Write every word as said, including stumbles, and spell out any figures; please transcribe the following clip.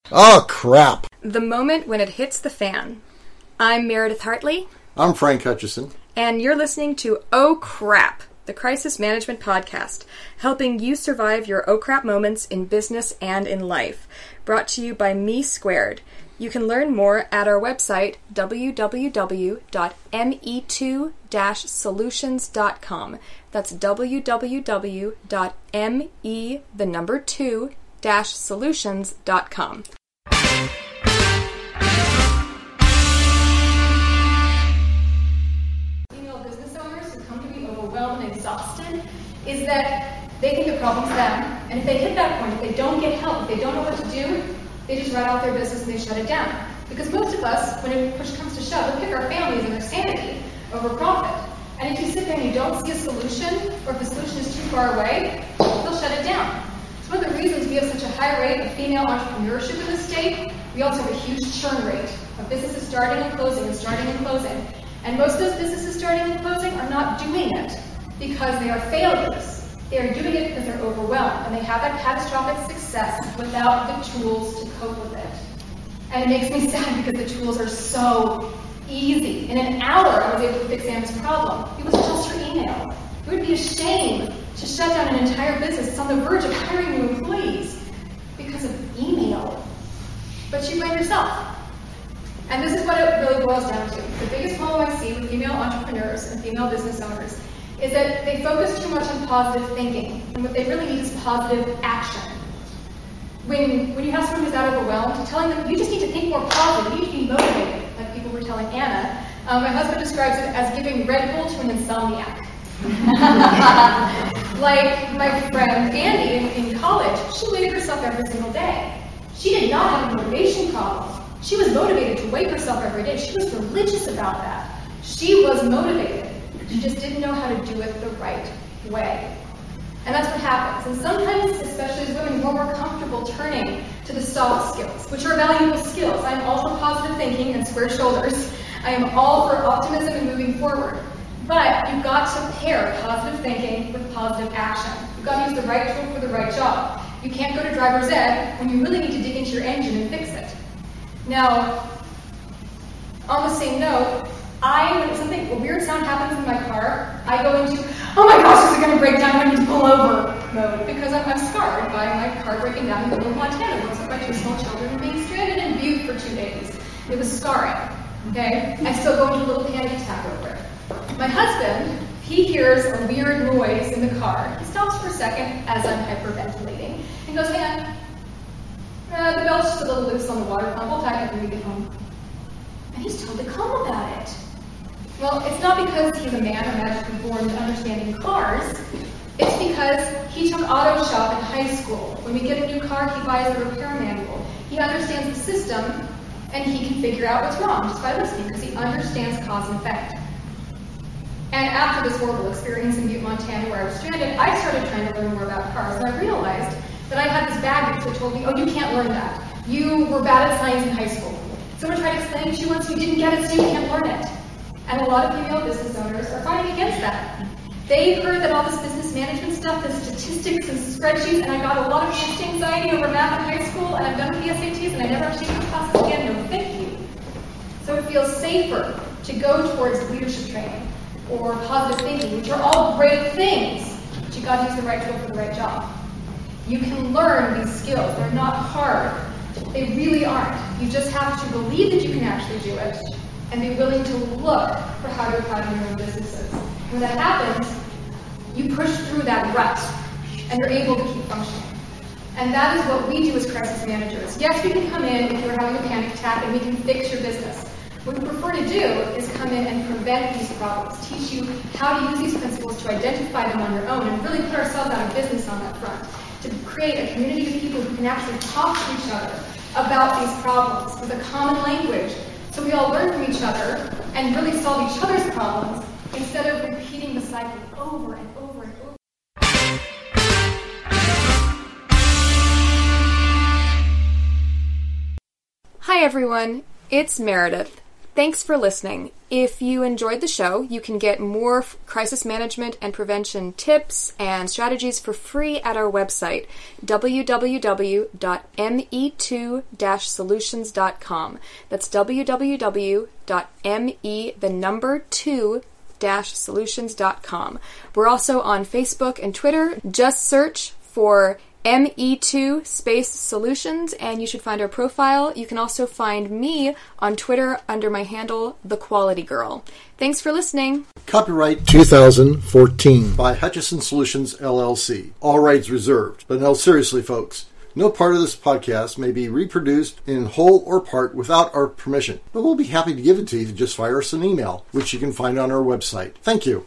Oh, crap. The moment when it hits the fan. I'm Meredith Hartley. I'm Frank Hutchison. And you're listening to Oh Crap, the Crisis Management Podcast, helping you survive your oh crap moments in business and in life. Brought to you by Me Squared. You can learn more at our website, w w w dot m e two dash solutions dot com. That's w w w dot m e the number two dash solutions dot com. Female business owners who come to be overwhelmed and exhausted is that they think the problem's them, and if they hit that point, if they don't get help, if they don't know what to do, they just write off their business and they shut it down. Because most of us, when it push comes to shove, we pick our families and their sanity over profit. And if you sit there and you don't see a solution, or if the solution is too far away, they'll shut it down. It's one of the reasons we have such a high rate of female entrepreneurship in the state. We also have a huge churn rate of businesses starting and closing and starting and closing. And most of those businesses starting and closing are not doing it because they are failures. They are doing it because they're overwhelmed, and they have that catastrophic success without the tools to cope with it. And it makes me sad because the tools are so easy. In an hour, I was able to fix Anna's problem. It was just her email. It would be a shame to shut down an entire business that's on the verge of hiring new employees because of email. But she blamed herself. And this is what it really boils down to. The biggest problem I see with female entrepreneurs and female business owners is that they focus too much on positive thinking, and what they really need is positive action. When, when you have someone who's that overwhelmed, telling them, you just need to think more positive, you need to be motivated, like people were telling Anna. Um, my husband describes it as giving Red Bull to an insomniac. Like my friend Andy in, in college, she weighed herself every single day. She did not have a motivation problem. She was motivated to weigh herself every day. She was religious about that. She was motivated. She just didn't know how to do it the right way. And that's what happens. And sometimes, especially as women, we're more comfortable turning to the soft skills, which are valuable skills. I'm all for positive thinking and square shoulders. I am all for optimism and moving forward. But you've got to pair positive thinking with positive action. You've got to use the right tool for the right job. You can't go to driver's ed when you really need to dig into your engine and fix it. Now, on the same note, I, when something, a weird sound happens in my car, I go into, oh my gosh, is it going to break down? I need to pull over mode, because I'm, I'm scarred by my car breaking down in the middle of Montana, once with my two small children and being stranded in Butte for two days. It was scarring, okay? I still go into a little panic attack over it. My husband, he hears a weird noise in the car. He stops for a second as I'm hyperventilating and goes, hey, uh, the belt's just a little loose on the water pump. We'll tighten it when we get home. And he's totally calm about it. Well, it's not because he's a man or magically born to understanding cars. It's because he took auto shop in high school. When we get a new car, he buys the repair manual. He understands the system, and he can figure out what's wrong just by listening, because he understands cause and effect. And after this horrible experience in Butte, Montana, where I was stranded, I started trying to learn more about cars, and I realized that I had this baggage that told me, oh, you can't learn that. You were bad at science in high school. Someone tried to explain it to you once, you didn't get it, so you can't learn it. And a lot of female business owners are fighting against that. They've heard that all this business management stuff is statistics and spreadsheets, and I got a lot of test anxiety over math in high school, and I'm done with the S A Ts, and I never have to take those classes again. No, thank you. So it feels safer to go towards leadership training or positive thinking, which are all great things, but you got to use the right tool for the right job. You can learn these skills. They're not hard. They really aren't. You just have to believe that you can actually do it and be willing to look for how to apply in your own businesses. When that happens, you push through that rut and you're able to keep functioning. And that is what we do as crisis managers. Yes, we can come in if you're having a panic attack and we can fix your business. What we prefer to do is come in and prevent these problems, teach you how to use these principles to identify them on your own and really put ourselves out of business on that front, to create a community of people who can actually talk to each other about these problems with a common language, so we all learn from each other and really solve each other's problems instead of repeating the cycle over and over and over. Hi everyone, it's Meredith. Thanks for listening. If you enjoyed the show, you can get more f- crisis management and prevention tips and strategies for free at our website, w w w dot m e two dash solutions dot com. That's w w w dot m e the number two dash solutions dot com. We're also on Facebook and Twitter. Just search for M E two space solutions and you should find our profile. You can also find me on Twitter under my handle, The Quality Girl. Thanks for listening. Copyright two thousand fourteen. by Hutchison Solutions, L L C. All rights reserved. But no, seriously, folks. No part of this podcast may be reproduced in whole or part without our permission. But we'll be happy to give it to you if you just fire us an email, which you can find on our website. Thank you.